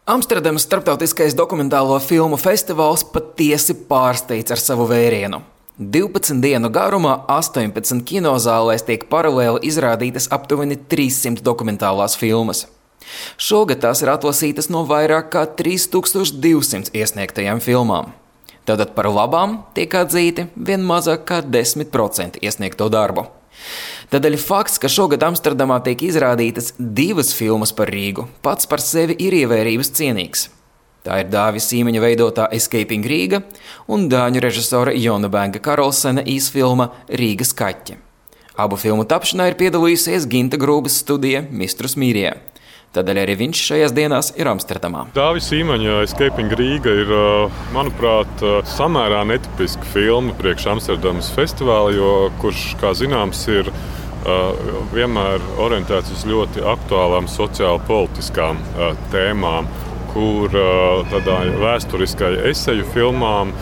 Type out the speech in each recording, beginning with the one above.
Amsterdamas starptautiskais dokumentālo filmu festivāls patiesi pārsteidz ar savu vērienu. 12 dienu garumā 18 kinozālēs tiek paralēli izrādītas aptuveni 300 dokumentālās filmas. Šogad tās ir atlasītas no vairāk kā 3200 iesniegtajām filmām. Tātad par labām tiek atzīti vien mazāk kā 10% iesniegto darbu. Tādēļ fakts, ka šogad Amsterdamā tiek izrādītas 2 filmas par Rīgu, pats par sevi ir ievērības cienīgs. Tā ir Dāvis Sīmeņa veidotā Escaping Riga un dāņu režisora Jona Benga Karlsena īsfilma Rīgas kaķi. Abu filmu tapšanā ir piedalījusies Ginta Grūbas studija Mistrus Mīrie. Tādēļ arī viņš šajās dienās ir Amsterdamā. Dāvis Sīmeņa Escaping Riga ir, manuprāt, samērā netipiska filma priekš Amsterdamas festivāla, kurš, kā zināms, ir vienmēr orientēts uz ļoti aktuālām sociāli-politiskām tēmām, kur tādā vēsturiskai eseju filmām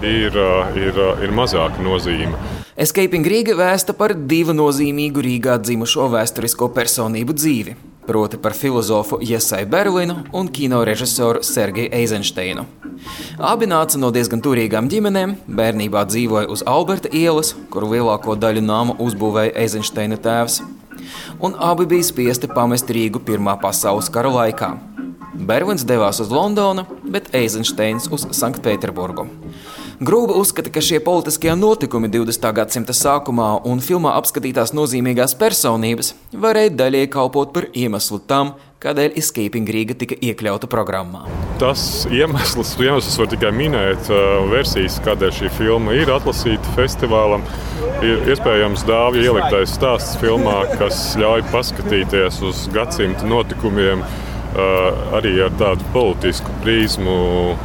ir mazāka nozīme. Escaping Riga vēsta par 2 nozīmīgu Rīgā dzimušo vēsturisko personību dzīvi, proti par filozofu Jesaju Berlinu un kino režisoru Sergeju Eizenšteinu. Abi nāca no diezgan turīgām ģimenēm, bērnībā dzīvoja uz Alberta ielas, kur lielāko daļu namu uzbūvēja Eizenšteina tēvs, un abi bija spiesti pamest Rīgu Pirmā pasaules kara laikā. Berlins devās uz Londonu, bet Eizenšteins uz Sanktpēterburgu. Grūba uzskata, ka šie politiskie notikumi 20. gadsimta sākumā un filmā apskatītās nozīmīgās personības varēja daļēji kalpot par iemeslu tam, kādēļ Escaping Riga tika iekļauta programmā. Tas iemesls var tikai minēt versijas, kādēļ šī filma ir atlasīta festivālam. Ir iespējams Dāvija ieliktais stāsts filmā, kas ļauj paskatīties uz gadsimta notikumiem arī ar tādu politisku prizmu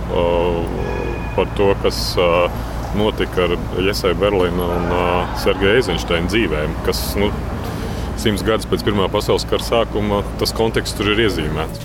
par to, kas notika ar Jesaju Berlinu un Sergeju Eizenšteinu dzīvēm, kas 100 gadus pēc Pirmā pasaules kara sākuma tas konteksts tur ir iezīmēts.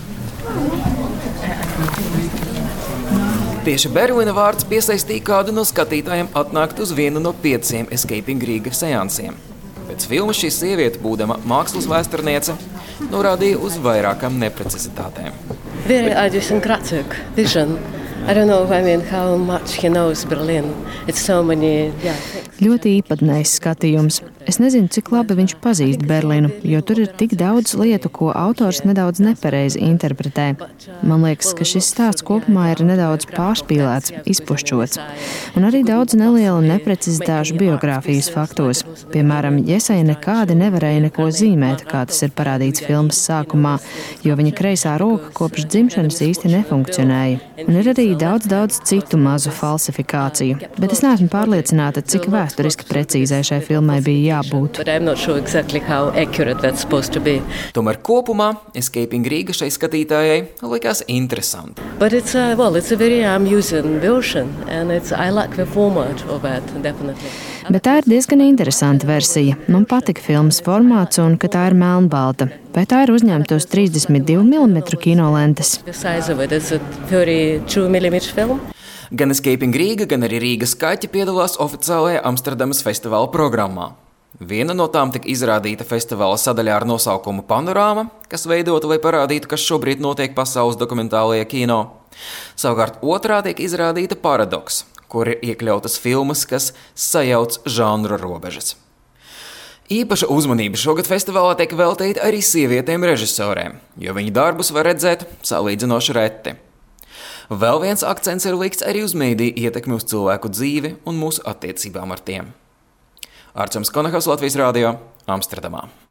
Tieši Berlina vārds piesaistīja kādu no skatītājiem atnākt uz vienu no 5 Escaping Riga seansiem. Pēc filmas šī sieviete, būdama mākslas vēsturniece, norādīja uz vairākām neprecizitātēm. Very idiosyncratic vision. I don't know, how much he knows Berlin. It's so many things. Ļoti īpatnējs skatījums. Es nezinu, cik labi viņš pazīst Berlinu, jo tur ir tik daudz lietu, ko autors nedaudz nepareizi interpretē. Man liekas, ka šis stāsts kopumā ir nedaudz pārspīlēts, izpušķots. Un arī daudz nelielu neprecizitāšu biogrāfijas faktos. Piemēram, Jesaja nekādi nevarēja neko zīmēt, kā tas ir parādīts filmas sākumā, jo viņa kreisā roka kopš dzimšanas īsti nefunkcionēja. Un ir arī daudz citu mazu falsifikāciju. Bet es neesmu pārliecināta, cik vēsturiski precīzai šai filmai bija jābūt. Tomēr kopumā Escaping Riga šai skatītājai likās interesanti. It's a very amusing version, and I like the format of it, definitely. Bet tā ir diezgan interesanta versija. Man patika filmas formāts un ka tā ir melnbalta. Vai tā ir uzņemta uz 32 mm kinolentes? Gan Escaping Riga, gan arī Rīgas kaķi piedalās oficiālajā Amsterdamas festivāla programmā. Viena no tām tika izrādīta festivāla sadaļā ar nosaukumu Panorāma, kas veidota, lai parādītu, kas šobrīd notiek pasaules dokumentālajā kino. Savukārt otrā tiek izrādīta Paradoks, kur ir iekļautas filmas, kas sajauc žanru robežas. Īpaša uzmanība šogad festivālā tiek veltīta arī sievietēm režisorēm, jo viņu darbus var redzēt salīdzinoši reti. Vēl viens akcents ir likts arī uz mediju ietekmi uz cilvēku dzīvi un mūsu attiecībām ar tiem. Arčuns Konahaus, Latvijas Rādio, Amsterdamā.